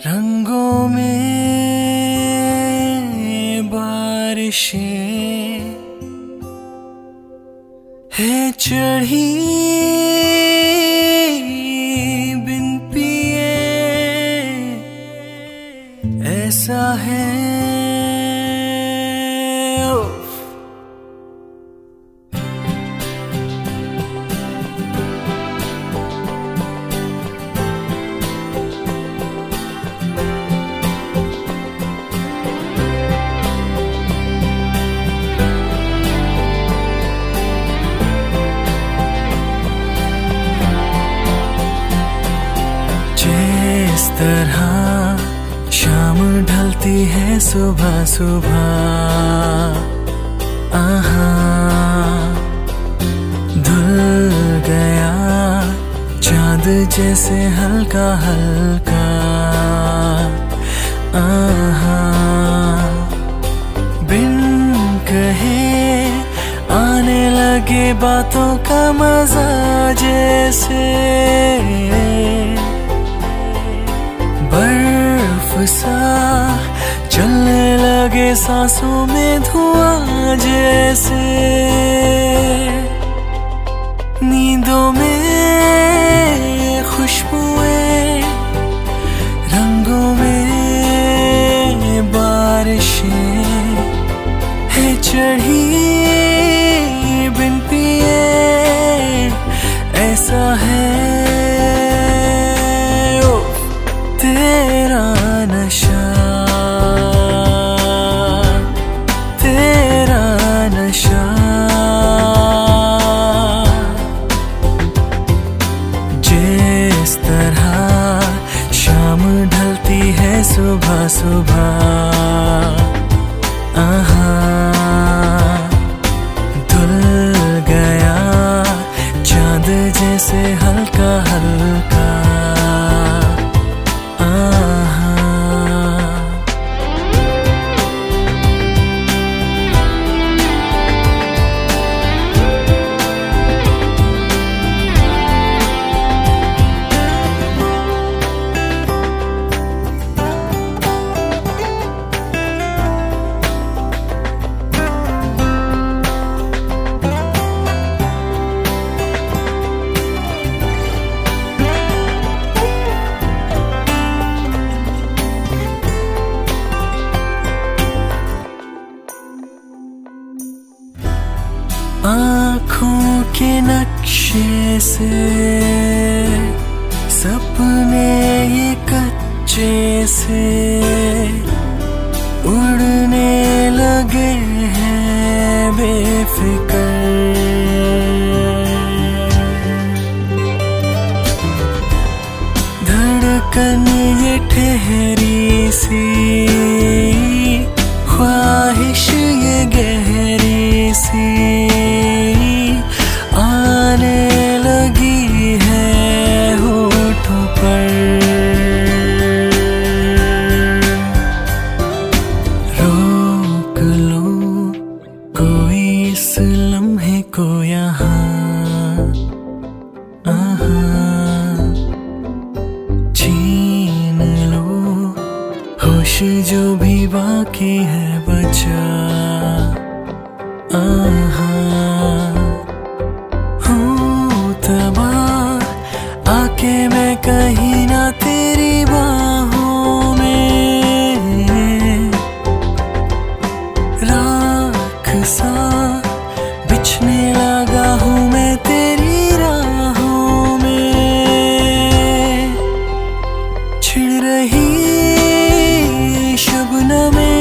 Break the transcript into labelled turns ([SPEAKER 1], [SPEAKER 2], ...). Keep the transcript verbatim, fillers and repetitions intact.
[SPEAKER 1] रंगों में बारिशें है चढ़ी बिन पिए, ऐसा है जिस तरह शाम ढलती है सुबह सुबह, आहा धुल गया चांद जैसे हल्का हल्का, आहा बिन कहे आने लगे बातों का मजा, जैसे बर्फ सा चलने लगे सांसों में धुआं, जैसे नींदों में खुशबुएं, रंगों में बारिशें है चढ़ी बिन पिए, ऐसा है तेरा नशा, तेरा नशा। जिस तरह शाम ढलती है सुबह सुबह, आहा धुल गया चांद जैसे हल्का हल्का, आँखों के नक्शे से सपने ये कच्चे से उड़ने लगे हैं बेफिक्र, धड़कन ये ठहरी सी, ख्वाहिश ये गहरी सी आने लगी है होठों पर, रोक लो कोई इस लम्हे को यहाँ, आहा छीन लो होश जो भी बाकी है बचा, आहा आके मैं कहीं ना तेरी बाहों में, राख सा बिछने लगा हूँ मैं तेरी राहों में, छिड़ रही शबनम में